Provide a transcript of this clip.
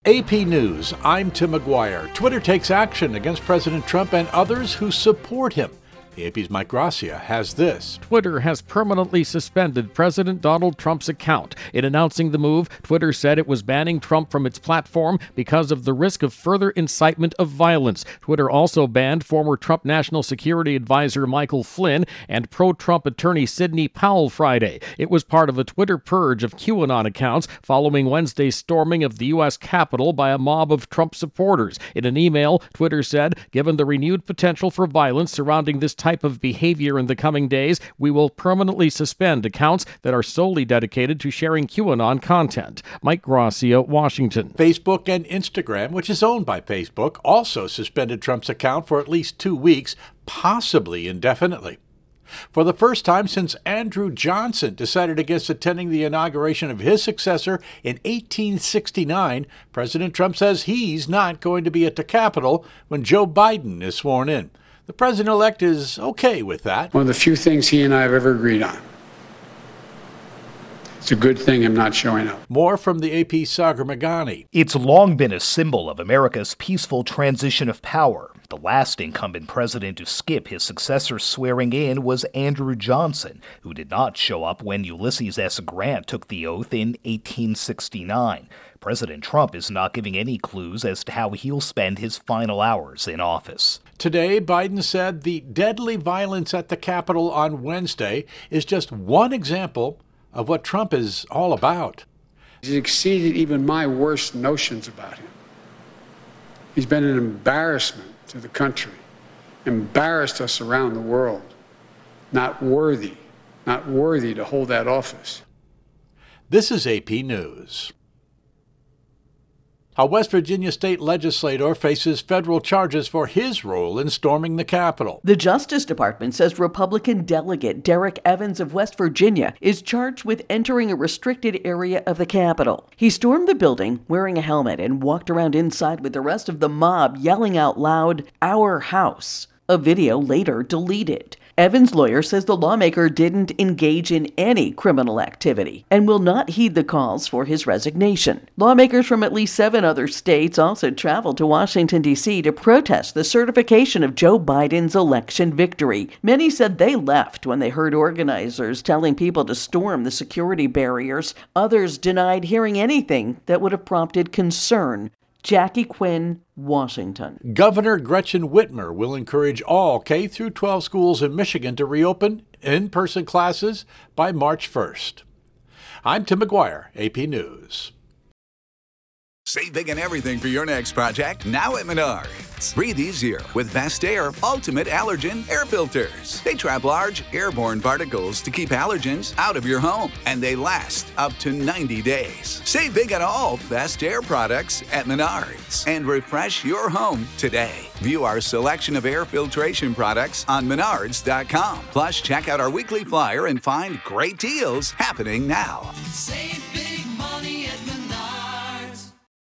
AP News, I'm Tim McGuire. Twitter takes action against President Trump and others who support him. The AP's Mike Gracia has this. Twitter has permanently suspended President Donald Trump's account. In announcing the move, Twitter said it was banning Trump from its platform because of the risk of further incitement of violence. Twitter also banned former Trump National Security Advisor Michael Flynn and pro-Trump attorney Sidney Powell Friday. It was part of a Twitter purge of QAnon accounts following Wednesday's storming of the U.S. Capitol by a mob of Trump supporters. In an email, Twitter said, given the renewed potential for violence surrounding this type of behavior in the coming days, we will permanently suspend accounts that are solely dedicated to sharing QAnon content. Mike Gracia, Washington. Facebook and Instagram, which is owned by Facebook, also suspended Trump's account for at least 2 weeks, possibly indefinitely. For the first time since Andrew Johnson decided against attending the inauguration of his successor in 1869, President Trump says he's not going to be at the Capitol when Joe Biden is sworn in. The president-elect is okay with that. One of the few things he and I have ever agreed on. It's a good thing I'm not showing up. More from the AP's Sagar Meghani. It's long been a symbol of America's peaceful transition of power. The last incumbent president to skip his successor's swearing in was Andrew Johnson, who did not show up when Ulysses S. Grant took the oath in 1869. President Trump is not giving any clues as to how he'll spend his final hours in office. Today, Biden said the deadly violence at the Capitol on Wednesday is just one example of what Trump is all about. He's exceeded even my worst notions about him. He's been an embarrassment to the country, embarrassed us around the world, not worthy to hold that office. This is AP News. A West Virginia state legislator faces federal charges for his role in storming the Capitol. The Justice Department says Republican delegate Derek Evans of West Virginia is charged with entering a restricted area of the Capitol. He stormed the building wearing a helmet and walked around inside with the rest of the mob yelling out loud, "Our house." A video later deleted. Evans' lawyer says the lawmaker didn't engage in any criminal activity and will not heed the calls for his resignation. Lawmakers from at least 7 other states also traveled to Washington, D.C. to protest the certification of Joe Biden's election victory. Many said they left when they heard organizers telling people to storm the security barriers. Others denied hearing anything that would have prompted concern. Jackie Quinn, Washington. Governor Gretchen Whitmer will encourage all K-12 schools in Michigan to reopen in-person classes by March 1st. I'm Tim McGuire, AP News. Save big on everything for your next project now at Menards. Breathe easier with Best Air Ultimate Allergen Air Filters. They trap large airborne particles to keep allergens out of your home, and they last up to 90 days. Save big on all Best Air products at Menards and refresh your home today. View our selection of air filtration products on Menards.com. Plus, check out our weekly flyer and find great deals happening now. Save